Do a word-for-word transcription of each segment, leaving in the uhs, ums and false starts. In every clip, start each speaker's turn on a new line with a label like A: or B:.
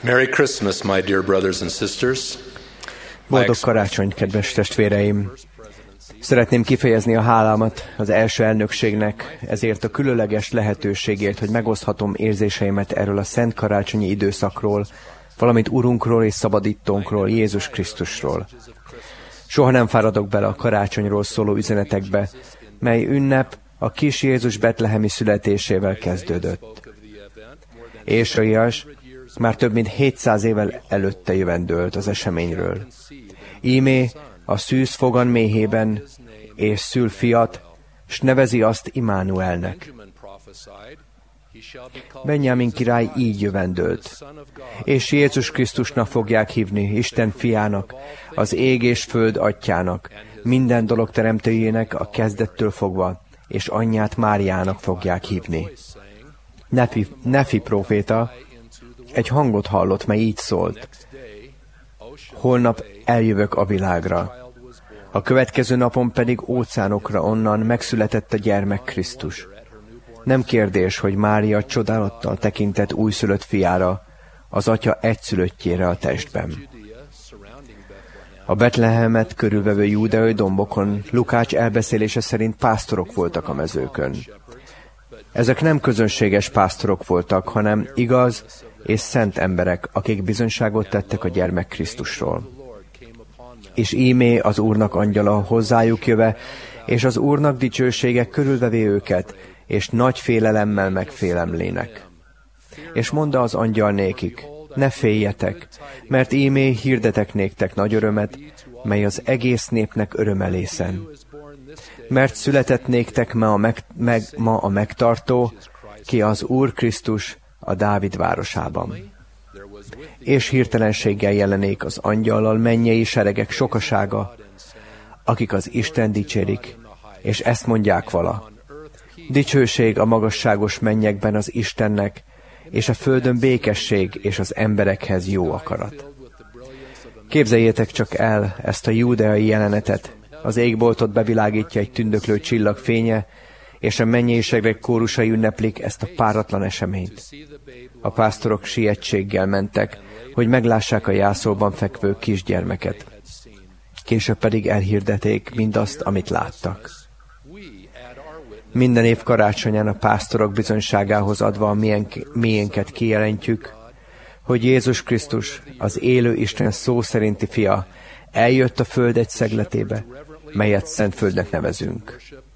A: Merry Christmas, my dear brothers and sisters.
B: Boldog karácsony, kedves testvéreim! Szeretném kifejezni a hálámat az első elnökségnek ezért a különleges lehetőségért, hogy megoszthatom érzéseimet erről a szent karácsonyi időszakról, valamint Urunkról és Szabadítónkról, Jézus Krisztusról. Soha nem fáradok bele a karácsonyról szóló üzenetekbe, mely ünnep a kis Jézus betlehemi születésével kezdődött. Ézsaiás már több mint hétszáz évvel előtte jövendőlt az eseményről. Ímé a szűz fogan méhében, és szül fiat, s nevezi azt Immanuelnek. Benjamin király így jövendőlt, és Jézus Krisztusnak fogják hívni, Isten fiának, az ég és föld atyjának, minden dolog teremtőjének a kezdettől fogva, és anyját Máriának fogják hívni. Nefi, Nefi próféta egy hangot hallott, mely így szólt: holnap eljövök a világra. A következő napon pedig óceánokra onnan megszületett a gyermek Krisztus. Nem kérdés, hogy Mária csodálattal tekintett újszülött fiára, az atya egyszülöttjére a testben. A Betlehemet körülvevő júdeai dombokon Lukács elbeszélése szerint pásztorok voltak a mezőkön. Ezek nem közönséges pásztorok voltak, hanem igaz és szent emberek, akik bizonyságot tettek a gyermek Krisztusról. És ímé az Úrnak angyala hozzájuk jöve, és az Úrnak dicsősége körülvevé őket, és nagy félelemmel megfélemlének. És mondta az angyal nékik: ne féljetek, mert ímé hirdetek néktek nagy örömet, mely az egész népnek örömelészen. Mert született néktek ma a, meg, meg, ma a megtartó, ki az Úr Krisztus a Dávid városában. És hirtelenséggel jelenék az angyallal mennyei seregek sokasága, akik az Isten dicsérik, és ezt mondják vala: dicsőség a magasságos mennyekben az Istennek, és a földön békesség és az emberekhez jó akarat. Képzeljétek csak el ezt a júdeai jelenetet. Az égboltot bevilágítja egy tündöklő csillag fénye, és a mennyeiségek kórusai ünneplik ezt a páratlan eseményt. A pásztorok sietséggel mentek, hogy meglássák a jászolban fekvő kisgyermeket. Később pedig elhirdeték mindazt, amit láttak. Minden év karácsonyán a pásztorok bizonyságához adva a miénket kijelentjük, hogy Jézus Krisztus, az élő Isten szó szerinti fia, eljött a föld egy szegletébe, melyet Szentföldnek nevezünk.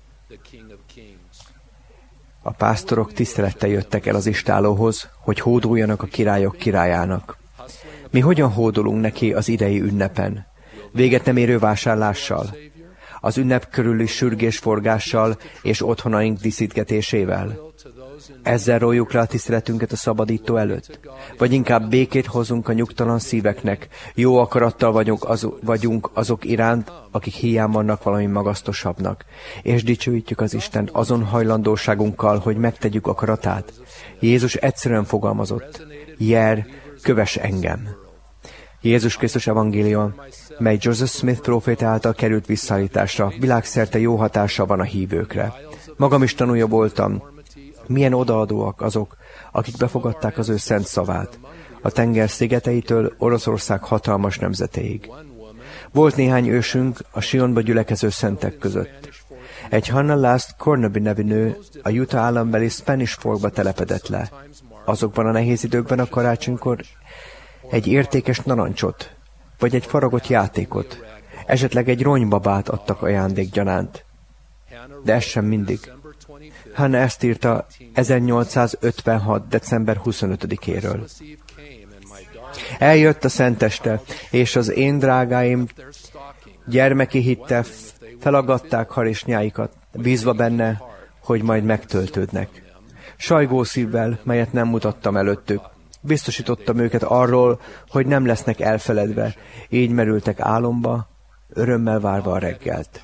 B: A pásztorok tisztelettel jöttek el az istállóhoz, hogy hódoljanak a királyok királyának. Mi hogyan hódolunk neki az idei ünnepen? Véget nem érő vásárlással? Az ünnep körüli sürgésforgással és otthonaink díszítgetésével? Ezzel róljuk le a tiszteletünket a Szabadító előtt? Vagy inkább békét hozunk a nyugtalan szíveknek, jó akarattal vagyunk, az, vagyunk azok iránt, akik hiány vannak valami magasztosabbnak, és dicsőítjük az Istent azon hajlandóságunkkal, hogy megtegyük akaratát? Jézus egyszerűen fogalmazott: Jer, kövess engem! Jézus Krisztus evangéliuma, mely Joseph Smith próféta által került visszaállításra, világszerte jó hatása van a hívőkre. Magam is tanulja voltam, milyen odaadóak azok, akik befogadták az ő szent szavát, a tenger szigeteitől Oroszország hatalmas nemzetéig. Volt néhány ősünk a Sionba gyülekező szentek között. Egy Hannah Last Cornaby nevű nő a Utah állambeli Spanish Forkba telepedett le. Azokban a nehéz időkben a karácsonykor egy értékes narancsot, vagy egy faragott játékot, esetleg egy ronybabát adtak ajándékgyanánt. De ez sem mindig. Hannah ezt írta ezernyolcszázötvenhat. december huszonötödikéről. Eljött a szenteste, és az én drágáim gyermeki hittel felaggatták harisnyáikat, bízva benne, hogy majd megtöltődnek. Sajgó szívvel, melyet nem mutattam előttük, biztosítottam őket arról, hogy nem lesznek elfeledve, így merültek álomba, örömmel várva a reggelt.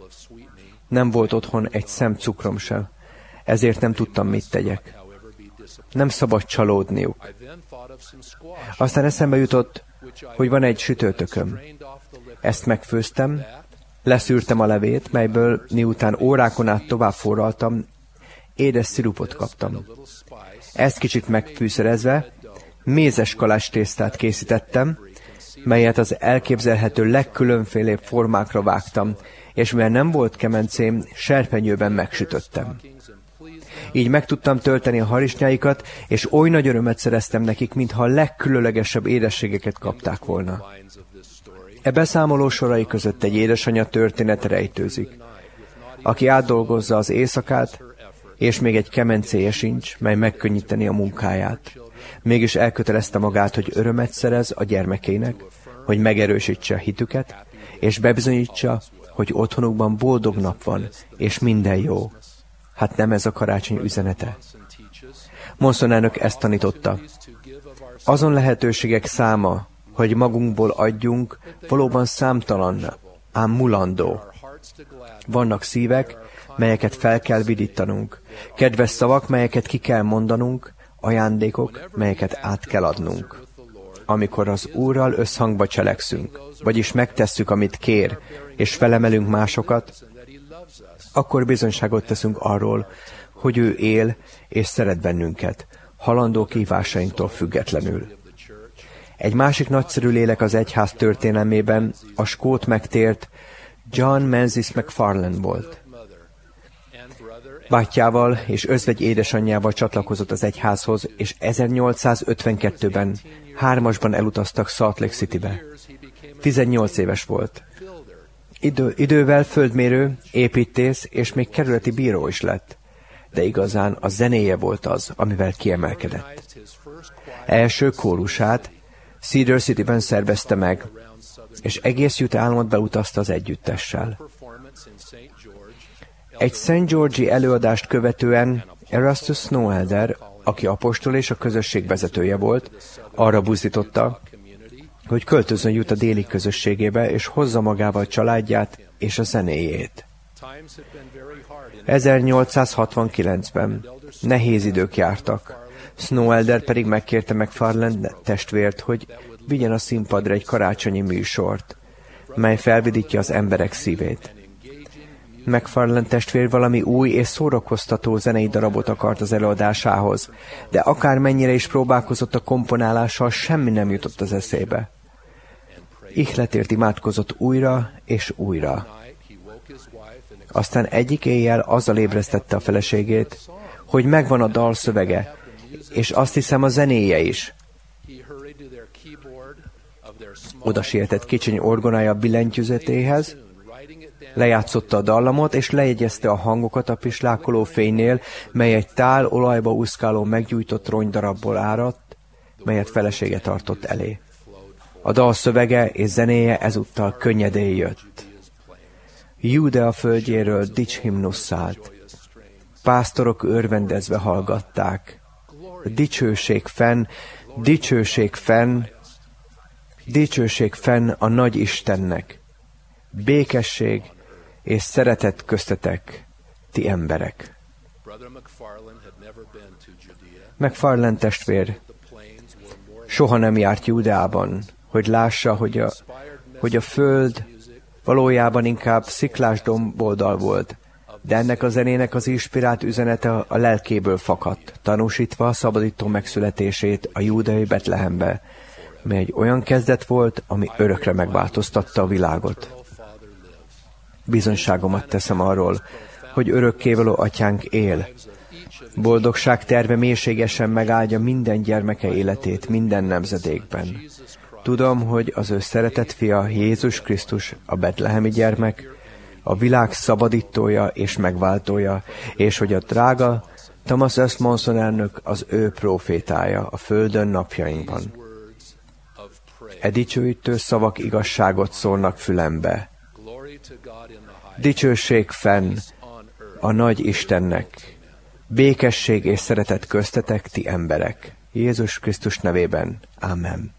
B: Nem volt otthon egy szem cukrom sem, ezért nem tudtam, mit tegyek. Nem szabad csalódniuk. Aztán eszembe jutott, hogy van egy sütőtököm. Ezt megfőztem, leszűrtem a levét, melyből miután órákon át tovább forraltam, édes szirupot kaptam. Ezt kicsit megfűszerezve, mézes kalácstésztát készítettem, melyet az elképzelhető legkülönfélébb formákra vágtam, és mivel nem volt kemencém, serpenyőben megsütöttem. Így meg tudtam tölteni a harisnyáikat, és oly nagy örömet szereztem nekik, mintha a legkülönlegesebb édességeket kapták volna. E beszámoló sorai között egy édesanyja története rejtőzik, aki átdolgozza az éjszakát, és még egy kemencéje sincs, mely megkönnyíteni a munkáját. Mégis elkötelezte magát, hogy örömet szerez a gyermekének, hogy megerősítse a hitüket, és bebizonyítsa, hogy otthonukban boldog nap van, és minden jó. Hát nem ez a karácsony üzenete? Monson elnök ezt tanította. Azon lehetőségek száma, hogy magunkból adjunk, valóban számtalan, ám mulandó. Vannak szívek, melyeket fel kell vidítanunk, kedves szavak, melyeket ki kell mondanunk, ajándékok, melyeket át kell adnunk. Amikor az Úrral összhangba cselekszünk, vagyis megtesszük, amit kér, és felemelünk másokat, akkor bizonyságot teszünk arról, hogy ő él és szeret bennünket, halandó kívásainktól függetlenül. Egy másik nagyszerű lélek az egyház történelmében a skót megtért John Menzies McFarlane volt. Bátyjával és özvegy édesanyjával csatlakozott az egyházhoz, és ezernyolcszázötvenkettőben hármasban elutaztak Salt Lake Citybe. tizennyolc éves volt. Idő, idővel földmérő, építész és még kerületi bíró is lett, de igazán a zenéje volt az, amivel kiemelkedett. Első kórusát Cedar Cityben szervezte meg, és egész Utah álmot beutazta az együttessel. Egy Saint George-i előadást követően Erastus Snowelder, aki apostol és a közösség vezetője volt, arra buzdította, hogy költözön Utah déli közösségébe, és hozza magával családját és a zenéjét. ezernyolcszázhatvankilencben nehéz idők jártak. Snowelder pedig megkérte McFarlane testvért, hogy vigyen a színpadra egy karácsonyi műsort, mely felvidítja az emberek szívét. McFarlane testvér valami új és szórakoztató zenei darabot akart az előadásához, de akármennyire is próbálkozott a komponálással, semmi nem jutott az eszébe. Ihletért imádkozott újra és újra. Aztán egyik éjjel azzal ébresztette a feleségét, hogy megvan a dal szövege, és azt hiszem a zenéje is. Oda sietett kicsiny orgonája billentyűzetéhez, lejátszotta a dallamot, és lejegyezte a hangokat a pislákoló fénynél, mely egy tál olajba úszkáló meggyújtott rongydarabból áradt, melyet felesége tartott elé. A dal szövege és zenéje ezúttal könnyedén jött. Júdea földjéről dicshimnusz szállt. Pásztorok örvendezve hallgatták. Dicsőség fenn, dicsőség fenn, dicsőség fenn a nagy Istennek. Békesség és szeretet köztetek, ti emberek. McFarlane testvér soha nem járt Júdeában, hogy lássa, hogy a, hogy a föld valójában inkább sziklás domboldal volt, de ennek a zenének az inspirált üzenete a lelkéből fakadt, tanúsítva a szabadító megszületését a júdeai Betlehembe, mely egy olyan kezdet volt, ami örökre megváltoztatta a világot. Bizonyságomat teszem arról, hogy örökkévaló atyánk él. Boldogság terve mélységesen megáldja minden gyermeke életét minden nemzedékben. Tudom, hogy az ő szeretett fia, Jézus Krisztus, a betlehemi gyermek, a világ szabadítója és megváltója, és hogy a drága Thomas S. Monson elnök az ő prófétája a földön napjainkban. E dicsőítő szavak igazságot szólnak fülembe. Dicsőség fenn a nagy Istennek, békesség és szeretet köztetek, ti emberek. Jézus Krisztus nevében. Amen.